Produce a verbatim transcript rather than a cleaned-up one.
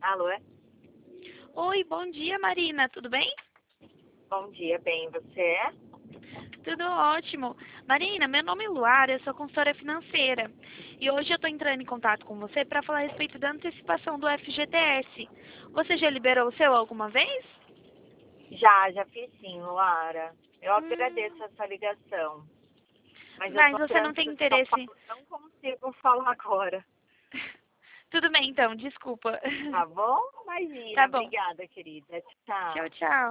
Alô? Oi, bom dia, Marina. Tudo bem? Bom dia, bem, você é? Tudo ótimo. Marina, meu nome é Luara, eu sou consultora financeira. E hoje eu estou entrando em contato com você para falar a respeito da antecipação do F G T S. Você já liberou o seu alguma vez? Já, já fiz sim, Luara. Eu Hum, agradeço essa ligação. Mas eu mas tô no você não tem trânsito de São interesse. Paulo, não consigo falar agora. Tudo bem, então, desculpa. Tá bom? Tá Imagina, bom. obrigada, querida. Tchau, Tchau. tchau.